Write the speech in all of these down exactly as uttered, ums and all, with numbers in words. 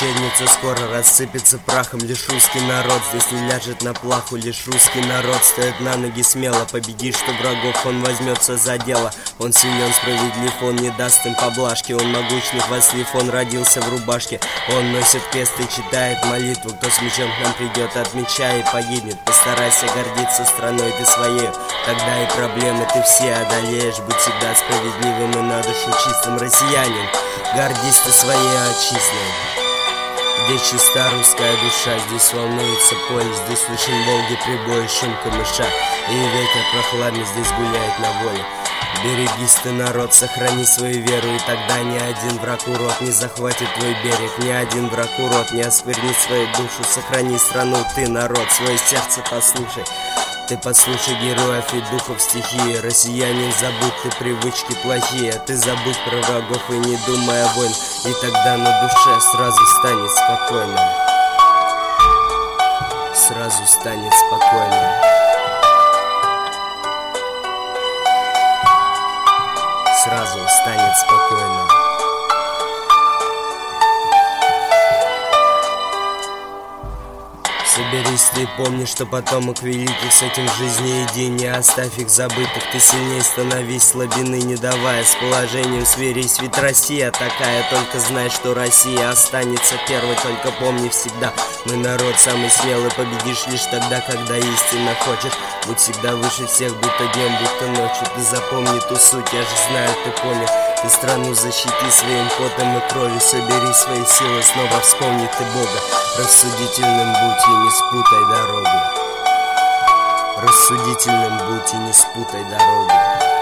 Мученица скоро рассыпется прахом. Лишь русский народ здесь не ляжет на плаху. Лишь русский народ стоит на ноги смело. Победит, что врагов он возьмется за дело. Он силен, справедлив, он не даст им поблажки. Он могучный, хвастлив, он родился в рубашке. Он носит крест и читает молитву. Кто с мечом к нам придет, отмечай и погибнет. Постарайся гордиться страной ты своей, тогда и проблемы ты все одолеешь. Будь всегда справедливым и на душу чистым, россиянин. Гордись ты своей отчизной. Здесь чиста русская душа, здесь волнуется поле, здесь слышен Волги прибой, шум камыша, и ветер прохладный здесь гуляет на воле. Берегись ты, народ, сохрани свою веру, и тогда ни один враг урод не захватит твой берег. Ни один враг урод не осквернит свою душу. Сохрани страну ты, народ, свое сердце послушай. Ты послушай героев и духов стихии. Россиянин, забудь ты привычки плохие. Ты забудь про врагов и не думай о войн. И тогда на душе сразу станет спокойно. Сразу станет спокойно. Сразу станет спокойно. Соберись ты, помни, что потомок великих с этим в жизни иди, не оставь их забытых. Ты сильней становись, слабины не давая, с положением смирись, ведь Россия такая. Только знай, что Россия останется первой, только помни всегда, мы народ самый смелый, победишь лишь тогда, когда истина хочет. Будь всегда выше всех, будто днем, будто ночью. Ты запомни ту суть, я же знаю, ты понял. Ты страну защити своим потом и кровью. Собери свои силы, снова вспомни ты Бога. Рассудительным будь и не спутай дорогу. Рассудительным будь и не спутай дорогу.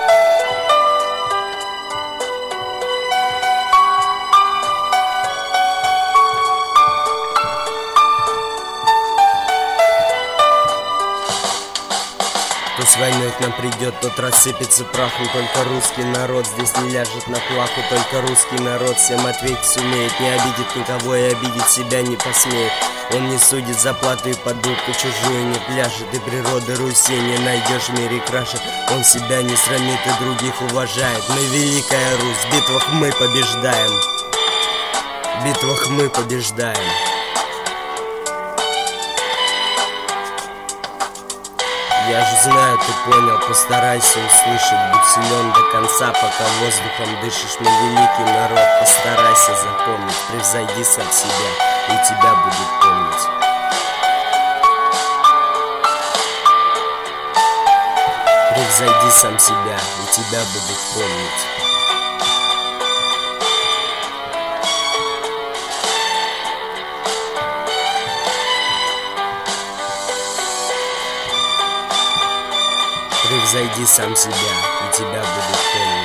Кто с войной к нам придет, тот рассыпется прахом. Только русский народ здесь не ляжет на плаху. Только русский народ всем ответить сумеет. Не обидит никого и обидеть себя не посмеет. Он не судит за плату и подушку чужую не пляшет. И природы Руси не найдешь в мире краше. Он себя не срамит и других уважает. Мы великая Русь, в битвах мы побеждаем. В битвах мы побеждаем. Я же знаю, ты понял, постарайся услышать. Будь силен до конца, пока воздухом дышишь. Мы великий народ, постарайся запомнить. Превзойди сам себя, и тебя будет помнить. Превзойди сам себя, и тебя будет помнить. Превзойди сам себя, и тебя будет помнить.